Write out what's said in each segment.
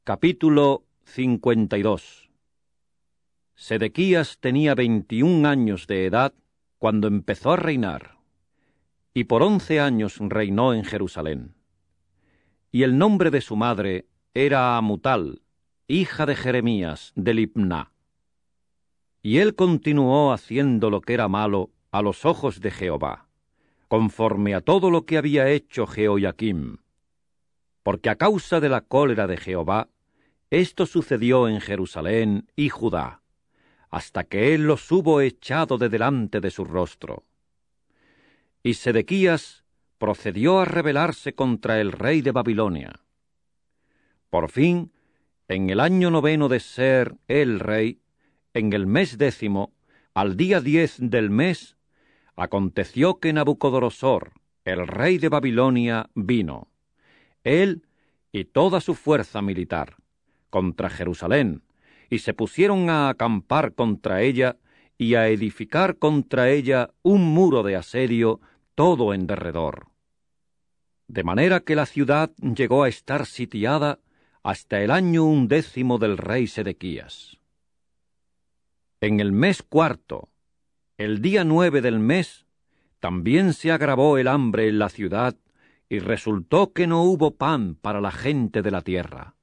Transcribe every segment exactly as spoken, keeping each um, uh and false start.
Capítulo cincuenta y dos. Sedequías tenía veintiún años de edad cuando empezó a reinar, y por once años reinó en Jerusalén. Y el nombre de su madre era Amutal, hija de Jeremías de Libná. Y él continuó haciendo lo que era malo a los ojos de Jehová, conforme a todo lo que había hecho Jehoiakim. Porque a causa de la cólera de Jehová, esto sucedió en Jerusalén y Judá, hasta que él los hubo echado de delante de su rostro. Y Sedequías procedió a rebelarse contra el rey de Babilonia. Por fin, en el año noveno de ser el rey, en el mes décimo, al día diez del mes, aconteció que Nabucodonosor, el rey de Babilonia, vino, él y toda su fuerza militar, contra Jerusalén, y se pusieron a acampar contra ella y a edificar contra ella un muro de asedio todo en derredor. De manera que la ciudad llegó a estar sitiada hasta el año undécimo del rey Sedequías. En el mes cuarto, el día nueve del mes, también se agravó el hambre en la ciudad, y resultó que no hubo pan para la gente de la tierra.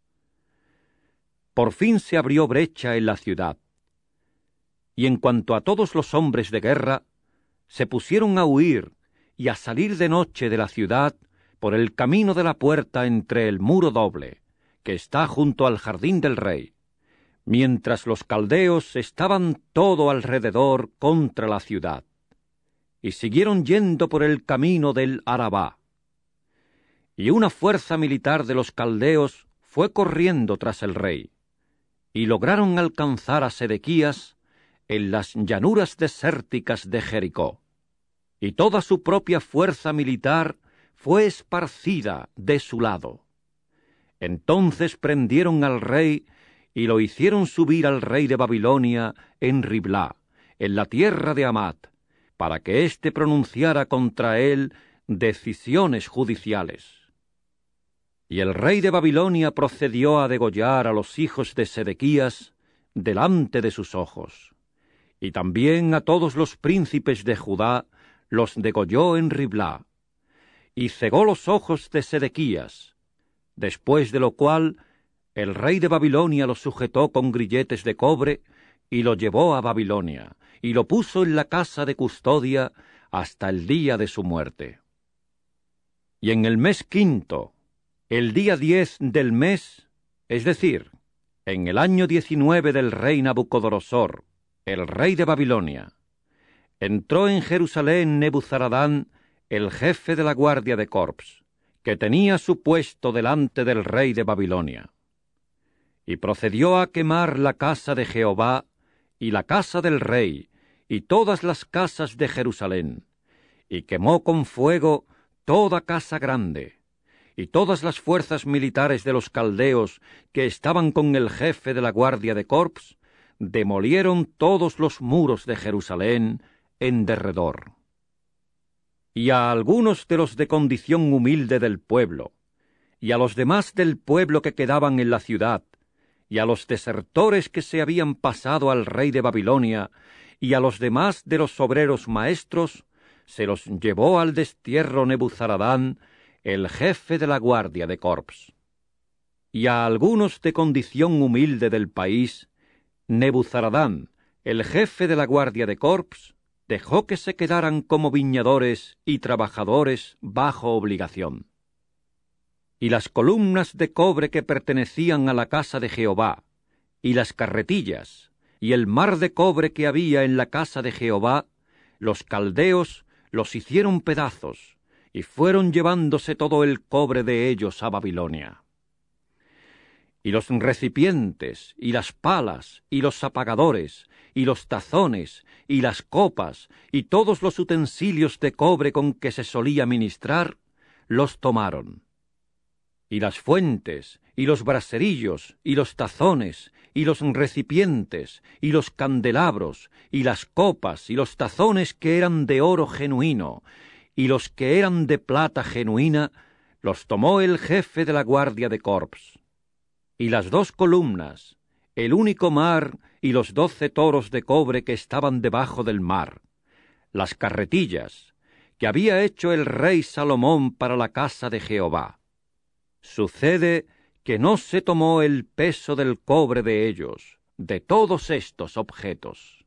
Por fin se abrió brecha en la ciudad, y en cuanto a todos los hombres de guerra, se pusieron a huir y a salir de noche de la ciudad por el camino de la puerta entre el muro doble, que está junto al jardín del rey, mientras los caldeos estaban todo alrededor contra la ciudad, y siguieron yendo por el camino del Arabá. Y una fuerza militar de los caldeos fue corriendo tras el rey, y lograron alcanzar a Sedequías en las llanuras desérticas de Jericó, y toda su propia fuerza militar fue esparcida de su lado. Entonces prendieron al rey y lo hicieron subir al rey de Babilonia en Riblá, en la tierra de Amat, para que éste pronunciara contra él decisiones judiciales. Y el rey de Babilonia procedió a degollar a los hijos de Sedequías delante de sus ojos, y también a todos los príncipes de Judá los degolló en Riblá, y cegó los ojos de Sedequías, después de lo cual el rey de Babilonia lo sujetó con grilletes de cobre y lo llevó a Babilonia, y lo puso en la casa de custodia hasta el día de su muerte. Y en el mes quinto, el día diez del mes, es decir, en el año diecinueve del rey Nabucodonosor, el rey de Babilonia, entró en Jerusalén Nebuzaradán, el jefe de la guardia de corps, que tenía su puesto delante del rey de Babilonia, y procedió a quemar la casa de Jehová y la casa del rey y todas las casas de Jerusalén, y quemó con fuego toda casa grande, y todas las fuerzas militares de los caldeos que estaban con el jefe de la guardia de corps demolieron todos los muros de Jerusalén en derredor. Y a algunos de los de condición humilde del pueblo, y a los demás del pueblo que quedaban en la ciudad, y a los desertores que se habían pasado al rey de Babilonia, y a los demás de los obreros maestros, se los llevó al destierro Nebuzaradán, el jefe de la guardia de corps. Y a algunos de condición humilde del país, Nebuzaradán, el jefe de la guardia de corps, dejó que se quedaran como viñadores y trabajadores bajo obligación. Y las columnas de cobre que pertenecían a la casa de Jehová, y las carretillas, y el mar de cobre que había en la casa de Jehová, los caldeos los hicieron pedazos, y fueron llevándose todo el cobre de ellos a Babilonia. Y los recipientes, y las palas, y los apagadores, y los tazones, y las copas, y todos los utensilios de cobre con que se solía ministrar, los tomaron. Y las fuentes, y los braserillos, y los tazones, y los recipientes, y los candelabros, y las copas, y los tazones que eran de oro genuino, y los que eran de plata genuina, los tomó el jefe de la guardia de corps. y las dos columnas, el único mar y los doce toros de cobre que estaban debajo del mar, las carretillas que había hecho el rey Salomón para la casa de Jehová. Sucede que no se tomó el peso del cobre de ellos, de todos estos objetos.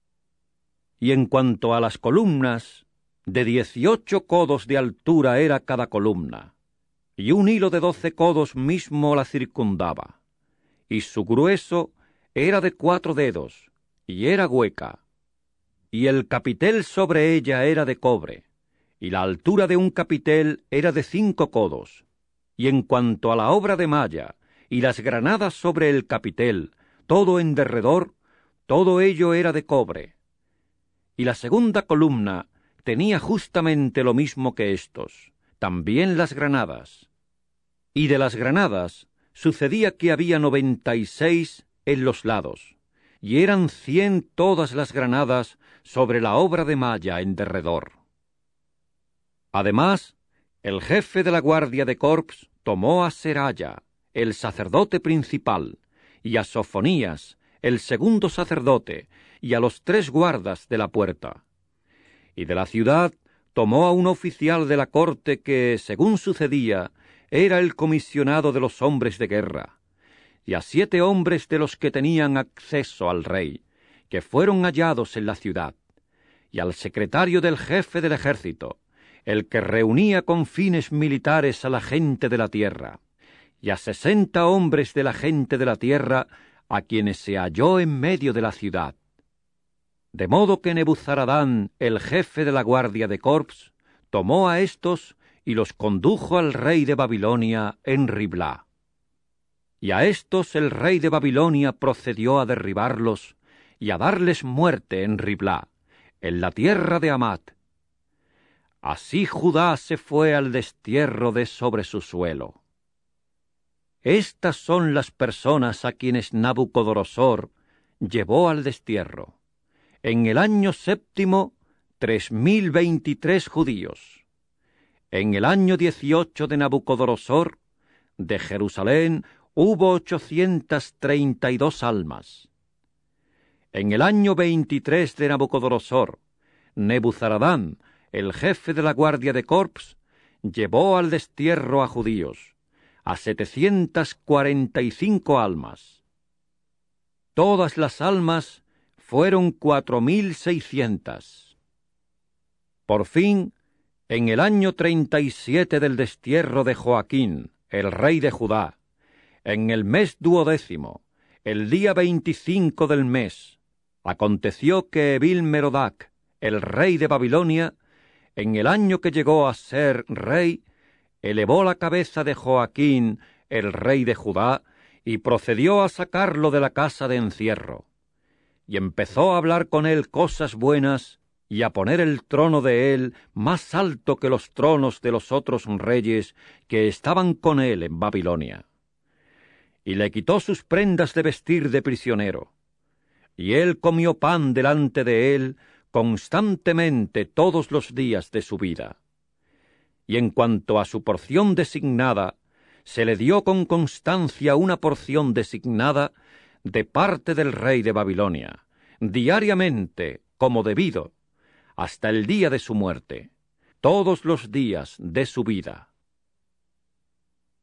Y en cuanto a las columnas, de dieciocho codos de altura era cada columna, y un hilo de doce codos mismo la circundaba, y su grueso era de cuatro dedos, y era hueca, y el capitel sobre ella era de cobre, y la altura de un capitel era de cinco codos, y en cuanto a la obra de malla, y las granadas sobre el capitel, todo en derredor, todo ello era de cobre. Y la segunda columna tenía justamente lo mismo que éstos, también las granadas. Y de las granadas sucedía que había noventa y seis en los lados, y eran cien todas las granadas sobre la obra de malla en derredor. Además, el jefe de la guardia de corps tomó a Seraya, el sacerdote principal, y a Sofonías, el segundo sacerdote, y a los tres guardas de la puerta. Y de la ciudad tomó a un oficial de la corte que, según sucedía, era el comisionado de los hombres de guerra, y a siete hombres de los que tenían acceso al rey, que fueron hallados en la ciudad, y al secretario del jefe del ejército, el que reunía con fines militares a la gente de la tierra, y a sesenta hombres de la gente de la tierra, a quienes se halló en medio de la ciudad. De modo que Nebuzaradán, el jefe de la guardia de corps, tomó a éstos y los condujo al rey de Babilonia en Riblá. Y a éstos el rey de Babilonia procedió a derribarlos y a darles muerte en Riblá, en la tierra de Hamat. Así Judá se fue al destierro de sobre su suelo. Estas son las personas a quienes Nabucodonosor llevó al destierro. En el año séptimo, tres mil veintitrés judíos. En el año dieciocho de Nabucodonosor, de Jerusalén hubo ochocientas treinta y dos almas. En el año veintitrés de Nabucodonosor, Nebuzaradán, el jefe de la guardia de corps, llevó al destierro a judíos, a setecientas cuarenta y cinco almas. Todas las almas fueron cuatro mil seiscientas. Por fin, en el año treinta y siete del destierro de Joaquín, el rey de Judá, en el mes duodécimo, el día veinticinco del mes, aconteció que Evil-Merodach, el rey de Babilonia, en el año que llegó a ser rey, elevó la cabeza de Joaquín, el rey de Judá, y procedió a sacarlo de la casa de encierro. Y empezó a hablar con él cosas buenas, y a poner el trono de él más alto que los tronos de los otros reyes que estaban con él en Babilonia. Y le quitó sus prendas de vestir de prisionero. Y él comió pan delante de él constantemente todos los días de su vida. Y en cuanto a su porción designada, se le dio con constancia una porción designada de parte del rey de Babilonia, diariamente, como debido, hasta el día de su muerte, todos los días de su vida.